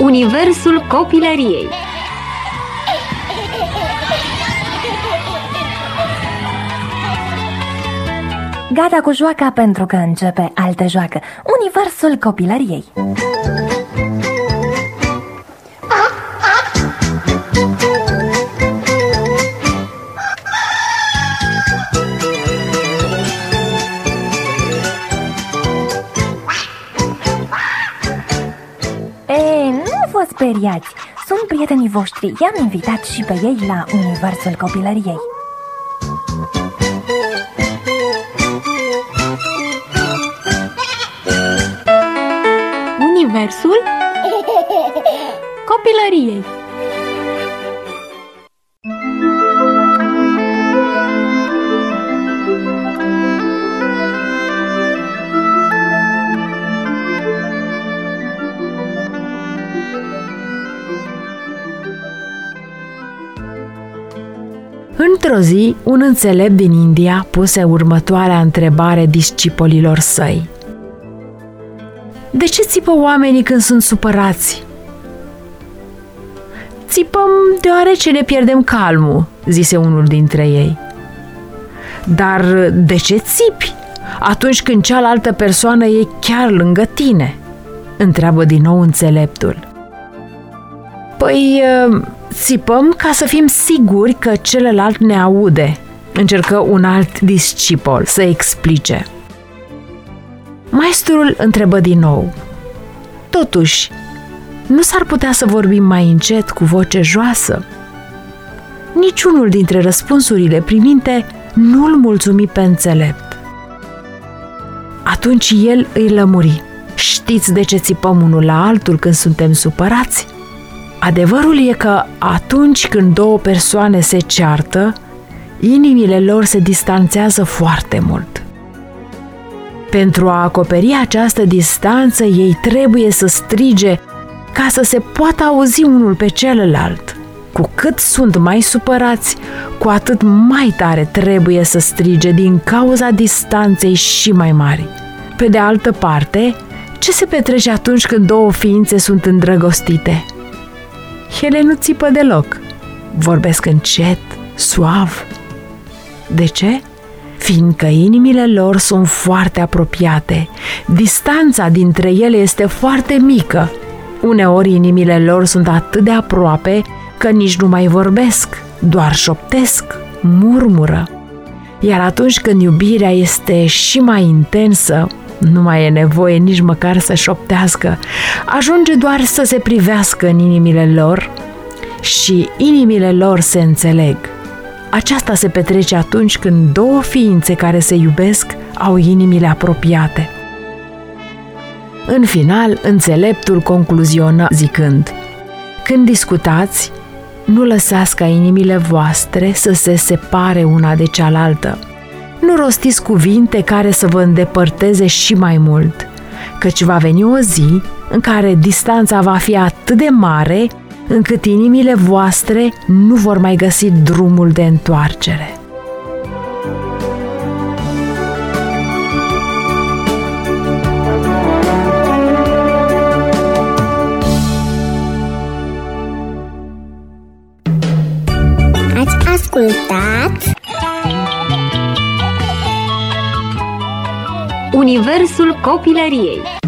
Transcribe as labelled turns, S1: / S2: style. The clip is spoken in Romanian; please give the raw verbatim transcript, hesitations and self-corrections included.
S1: Universul copilăriei.
S2: Gata cu joaca pentru că începe altă joacă. Universul copilăriei. Ei, nu vă speriați, sunt prietenii voștri. I-am invitat și pe ei la Universul copilăriei.
S1: Universul copilăriei.
S3: Într-o zi, un înțelept din India puse următoarea întrebare discipolilor săi. De ce țipă oamenii când sunt supărați? Țipăm deoarece ne pierdem calmul, zise unul dintre ei. Dar de ce țipi atunci când cealaltă persoană e chiar lângă tine? Întreabă din nou înțeleptul. Păi, țipăm ca să fim siguri că celălalt ne aude, încercă un alt discipol să explice. Maestrul întrebă din nou. Totuși, nu s-ar putea să vorbim mai încet cu voce joasă? Niciunul dintre răspunsurile primite nu-l mulțumi pe înțelept. Atunci el îi lămuri. Știți de ce țipăm unul la altul când suntem supărați? Adevărul e că atunci când două persoane se ceartă, inimile lor se distanțează foarte mult. Pentru a acoperi această distanță, ei trebuie să strige ca să se poată auzi unul pe celălalt. Cu cât sunt mai supărați, cu atât mai tare trebuie să strige din cauza distanței și mai mari. Pe de altă parte, ce se petrece atunci când două ființe sunt îndrăgostite? Ele nu țipă deloc. Vorbesc încet, suav. De ce? Fiindcă inimile lor sunt foarte apropiate. Distanța dintre ele este foarte mică. Uneori inimile lor sunt atât de aproape că nici nu mai vorbesc, doar șoptesc, murmură. Iar atunci când iubirea este și mai intensă, nu mai e nevoie nici măcar să șoptească, ajunge doar să se privească în inimile lor și inimile lor se înțeleg. Aceasta se petrece atunci când două ființe care se iubesc au inimile apropiate. În final, înțeleptul concluzionă zicând: când discutați, nu lăsați ca inimile voastre să se separe una de cealaltă. Nu rostiți cuvinte care să vă îndepărteze și mai mult, căci va veni o zi în care distanța va fi atât de mare încât inimile voastre nu vor mai găsi drumul de întoarcere.
S4: Ați ascultat
S1: Universul copilăriei.